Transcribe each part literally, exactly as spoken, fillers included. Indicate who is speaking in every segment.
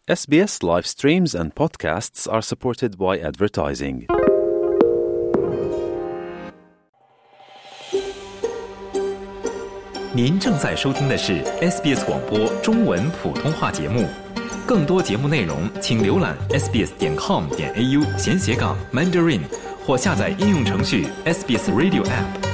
Speaker 1: S B S live streams and podcasts are supported by advertising.
Speaker 2: 您正在收听的是 S B S 广播中文普通话节目。更多节目内容，请浏览 s b s 点 com 点 a u 闲斜杠 Mandarin 或下载应用程序 S B S Radio App。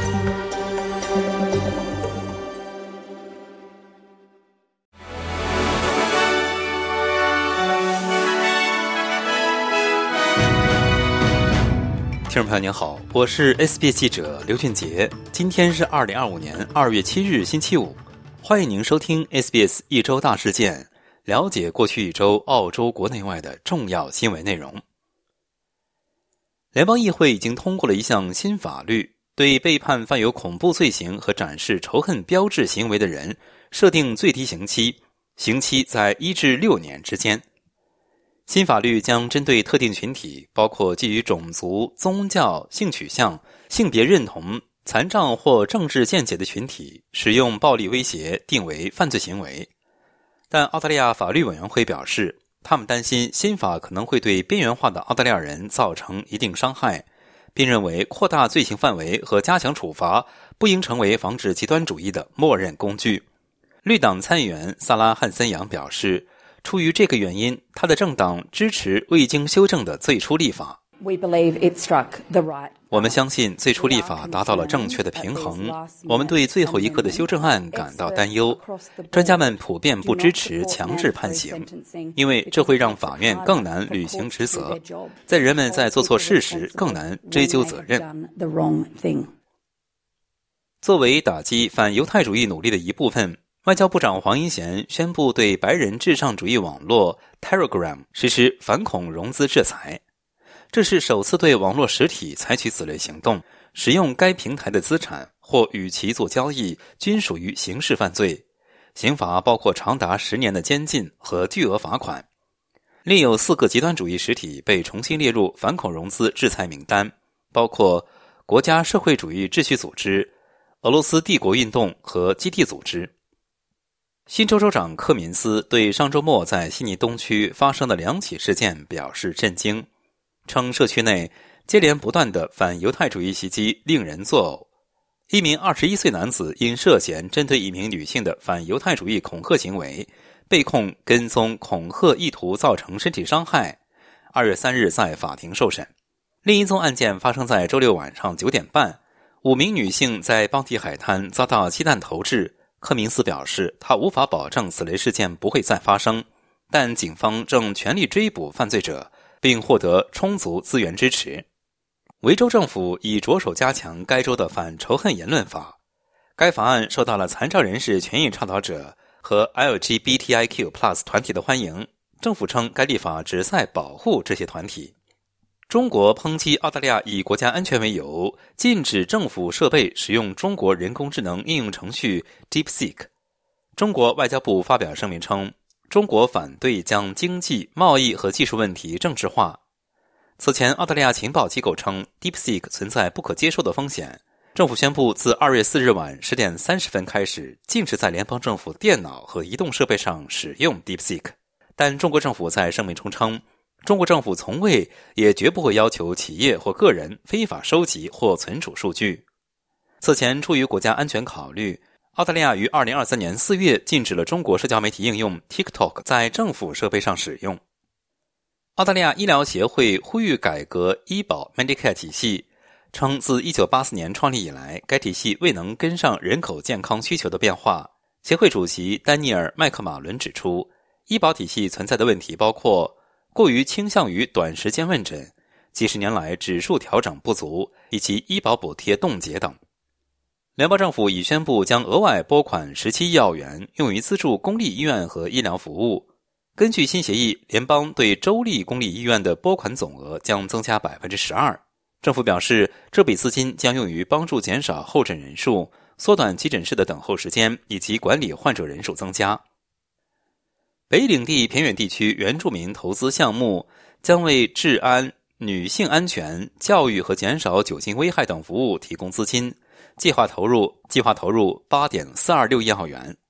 Speaker 2: 听众朋友您好，我是 S B S 记者刘俊杰，今天是二零二五年二月七日星期五，欢迎您收听 S B S 一周大事件，了解过去一周澳洲国内外的重要新闻内容。联邦议会已经通过了一项新法律，对被判犯有恐怖罪行和展示仇恨标志行为的人设定最低刑期，刑期在一至六年之间。新法律将针对特定群体，包括基于种族、宗教、性取向、性别认同、残障或政治见解的群体，使用暴力威胁定为犯罪行为。但澳大利亚法律委员会表示，他们担心新法可能会对边缘化的澳大利亚人造成一定伤害，并认为扩大罪行范围和加强处罚不应成为防止极端主义的默认工具。绿党参议员萨拉·汉森扬表示，出于这个原因，他的政党支持未经修正的最初立法。我们相信最初立法达到了正确的平衡。我们对最后一刻的修正案感到担忧。专家们普遍不支持强制判刑，因为这会让法院更难履行职责，在人们在做错事时更难追究责任。作为打击反犹太主义努力的一部分，外交部长黄英贤宣布对白人至上主义网络 Telegram 实施反恐融资制裁。这是首次对网络实体采取此类行动，使用该平台的资产或与其做交易均属于刑事犯罪，刑罚包括长达十年的监禁和巨额罚款。另有四个极端主义实体被重新列入反恐融资制裁名单，包括国家社会主义秩序组织、俄罗斯帝国运动和基地组织。新州州长克敏斯对上周末在悉尼东区发生的两起事件表示震惊，称社区内接连不断的反犹太主义袭击令人作呕。一名二十一岁男子因涉嫌针对一名女性的反犹太主义恐吓行为，被控跟踪恐吓意图造成身体伤害，二月三日在法庭受审。另一宗案件发生在周六晚上九点半，五名女性在邦迪海滩遭到鸡蛋投掷。克明斯表示，他无法保证此类事件不会再发生，但警方正全力追捕犯罪者，并获得充足资源支持。维州政府已着手加强该州的反仇恨言论法，该法案受到了残障人士权益倡导者和 L G B T I Q plus 团体的欢迎。政府称该立法旨在保护这些团体。中国抨击澳大利亚以国家安全为由，禁止政府设备使用中国人工智能应用程序 DeepSeek。中国外交部发表声明称，中国反对将经济、贸易和技术问题政治化。此前，澳大利亚情报机构称 DeepSeek 存在不可接受的风险。政府宣布自二月四日晚十点三十分开始，禁止在联邦政府电脑和移动设备上使用 DeepSeek。但中国政府在声明中称，中国政府从未也绝不会要求企业或个人非法收集或存储数据。此前，出于国家安全考虑，澳大利亚于二零二三年四月禁止了中国社交媒体应用 TikTok 在政府设备上使用。澳大利亚医疗协会呼吁改革医保 Medicare 体系，称自一九八四年创立以来，该体系未能跟上人口健康需求的变化。协会主席丹尼尔·麦克马伦指出，医保体系存在的问题包括过于倾向于短时间问诊，几十年来指数调整不足，以及医保补贴冻结等。联邦政府已宣布将额外拨款十七亿澳元用于资助公立医院和医疗服务。根据新协议，联邦对州立公立医院的拨款总额将增加 百分之十二。 政府表示，这笔资金将用于帮助减少候诊人数，缩短急诊室的等候时间，以及管理患者人数增加。北领地偏远地区原住民投资项目将为治安、女性安全、教育和减少酒精危害等服务提供资金，计划投入计划投入 八点四二六亿澳元。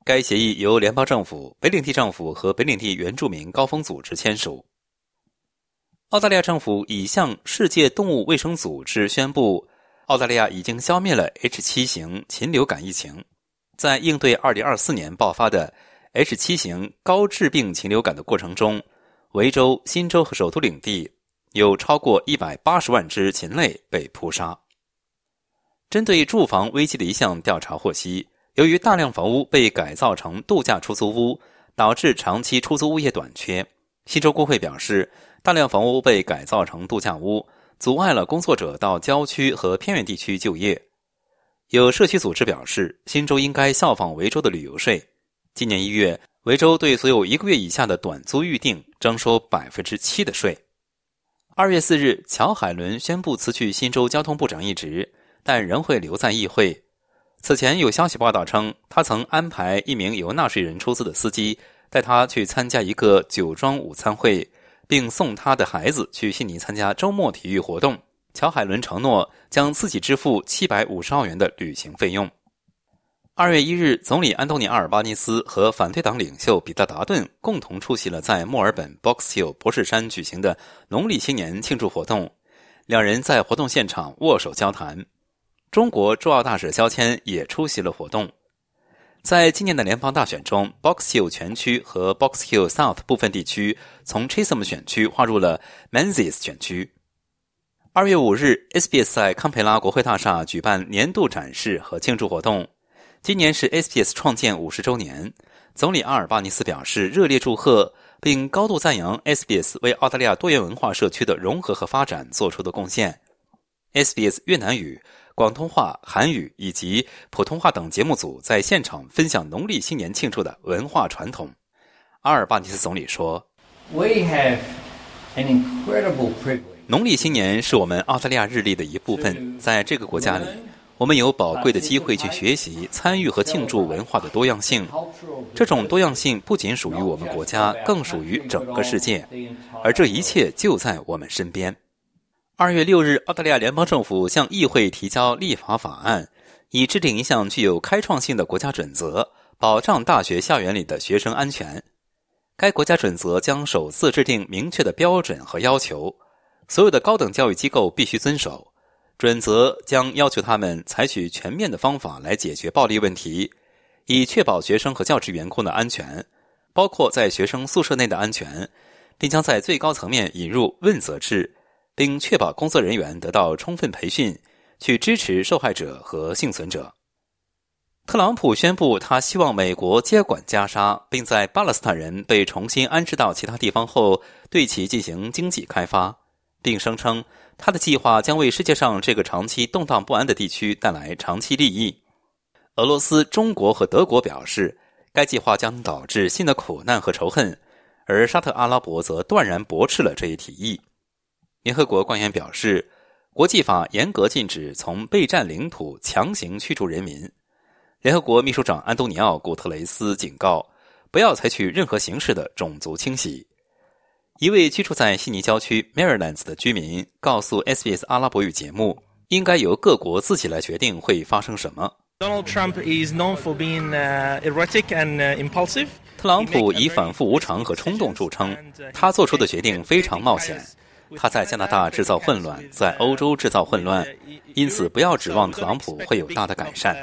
Speaker 2: 该协议由联邦政府、北领地政府和北领地原住民高峰组织签署。澳大利亚政府已向世界动物卫生组织宣布，澳大利亚已经消灭了 H 七 型禽流感疫情。在应对二零二四年爆发的 H 七 型高致病禽流感的过程中，维州、新州和首都领地有超过一百八十万只禽类被扑杀。针对住房危机的一项调查获悉，由于大量房屋被改造成度假出租屋，导致长期出租物业短缺。新州工会表示，大量房屋被改造成度假屋，阻碍了工作者到郊区和偏远地区就业。有社区组织表示，新州应该效仿维州的旅游税。今年一月，维州对所有一个月以下的短租预订征收 百分之七 的税。二月四日，乔海伦宣布辞去新州交通部长一职，但仍会留在议会。此前有消息报道称，他曾安排一名由纳税人出资的司机带他去参加一个酒庄午餐会，并送他的孩子去悉尼参加周末体育活动。乔海伦承诺将自己支付七百五十澳元的旅行费用。二月一日，总理安东尼阿尔巴尼斯和反对党领袖彼得达顿共同出席了在墨尔本 Box Hill 博士山举行的农历新年庆祝活动，两人在活动现场握手交谈。中国驻澳大使肖谦也出席了活动。在今年的联邦大选中， Box Hill 全区和 Box Hill South 部分地区从 Chisholm 选区划入了 Menzies 选区。二月五日 S B S 在堪培拉国会大厦举办年度展示和庆祝活动。今年是 S B S 创建五十周年，总理阿尔巴尼斯表示热烈祝贺，并高度赞扬 S B S 为澳大利亚多元文化社区的融合和发展做出的贡献。S B S 越南语、广东话、韩语以及普通话等节目组在现场分享农历新年庆祝的文化传统。阿尔巴尼斯总理说，
Speaker 3: We have an incredible privilege.
Speaker 2: 农历新年是我们澳大利亚日历的一部分，在这个国家里，我们有宝贵的机会去学习、参与和庆祝文化的多样性。这种多样性不仅属于我们国家，更属于整个世界，而这一切就在我们身边。二月六日，澳大利亚联邦政府向议会提交立法法案，以制定一项具有开创性的国家准则，保障大学校园里的学生安全。该国家准则将首次制定明确的标准和要求，所有的高等教育机构必须遵守。准则将要求他们采取全面的方法来解决暴力问题，以确保学生和教职员工的安全，包括在学生宿舍内的安全，并将在最高层面引入问责制，并确保工作人员得到充分培训，去支持受害者和幸存者。特朗普宣布他希望美国接管加沙，并在巴勒斯坦人被重新安置到其他地方后对其进行经济开发，并声称他的计划将为世界上这个长期动荡不安的地区带来长期利益。俄罗斯、中国和德国表示，该计划将导致新的苦难和仇恨，而沙特阿拉伯则断然驳斥了这一提议。联合国官员表示，国际法严格禁止从被占领土强行驱逐人民。联合国秘书长安东尼奥·古特雷斯警告，不要采取任何形式的种族清洗。一位居住在悉尼郊区 Marylands 的居民告诉 S B S 阿拉伯语节目，应该由各国自己来决定会发生什么。
Speaker 4: Donald Trump is known for being uh, erratic and uh, impulsive.
Speaker 2: 特朗普以反复无常和冲动著称，他做出的决定非常冒险。他在加拿大制造混乱，在欧洲制造混乱，因此不要指望特朗普会有大的改善。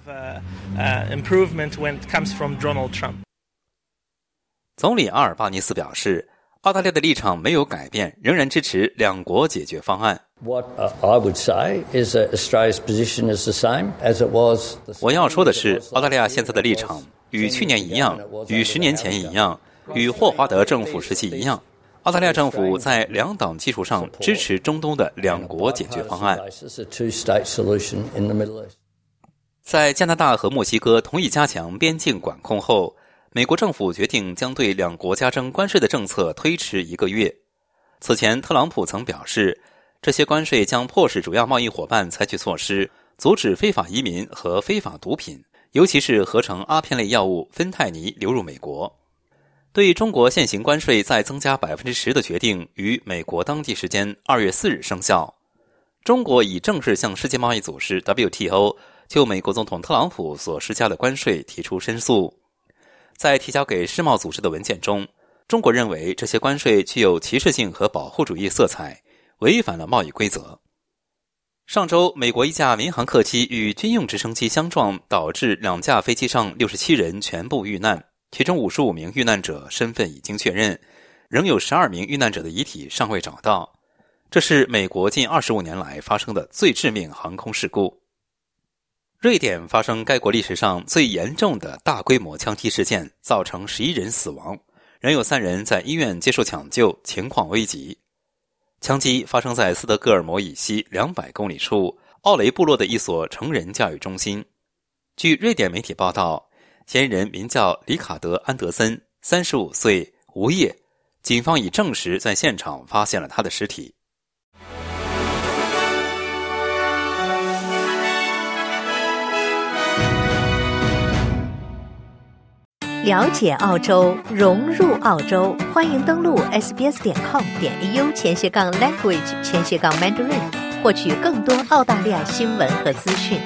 Speaker 2: 总理阿尔巴尼斯表示，澳大利亚的立场没有改变，仍然支持两国解决方案。
Speaker 3: What I would say is that Australia's position is the same as it was.
Speaker 2: 我要说的是，澳大利亚现在的立场与去年一样，与十年前一样，与霍华德政府时期一样。澳大利亚政府在两党基础上支持中东的两国解决方案。在加拿大和墨西哥同意加强边境管控后，美国政府决定将对两国加征关税的政策推迟一个月。此前，特朗普曾表示，这些关税将迫使主要贸易伙伴采取措施，阻止非法移民和非法毒品，尤其是合成阿片类药物芬太尼流入美国。对中国现行关税再增加 百分之十 的决定于美国当地时间二月四日生效。中国已正式向世界贸易组织 W T O 就美国总统特朗普所施加的关税提出申诉。 在提交给世贸组织的文件中，中国认为这些关税具有歧视性和保护主义色彩，违反了贸易规则。上周，美国一架民航客机与军用直升机相撞，导致两架飞机上六十七人全部遇难，其中五十五名遇难者身份已经确认，仍有十二名遇难者的遗体尚未找到。这是美国近二十五年来发生的最致命航空事故。瑞典发生该国历史上最严重的大规模枪击事件，造成十一人死亡，仍有三人在医院接受抢救，情况危急。枪击发生在斯德哥尔摩以西两百公里处奥雷部落的一所成人教育中心。据瑞典媒体报道，嫌疑人名叫里卡德·安德森，三十五岁，无业。警方已证实在现场发现了他的尸体。
Speaker 5: 了解澳洲，融入澳洲，欢迎登录 s b s 点 com 点 a u 前斜杠 language 前斜杠 mandarin 获取更多澳大利亚新闻和资讯。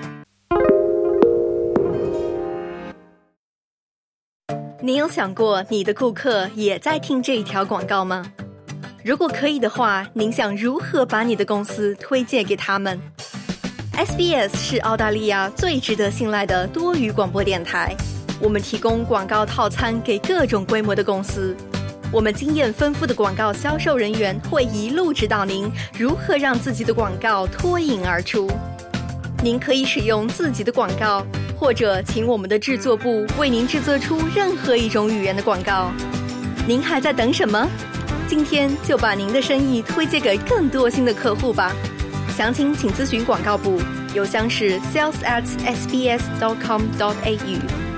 Speaker 6: 你有想过你的顾客也在听这一条广告吗？如果可以的话，您想如何把你的公司推荐给他们？ S B S 是澳大利亚最值得信赖的多语广播电台，我们提供广告套餐给各种规模的公司。我们经验丰富的广告销售人员会一路指导您如何让自己的广告脱颖而出。您可以使用自己的广告，或者请我们的制作部为您制作出任何一种语言的广告。您还在等什么？今天就把您的生意推荐给更多新的客户吧。详情请咨询广告部，邮箱是 sales at s b s dot com dot a u。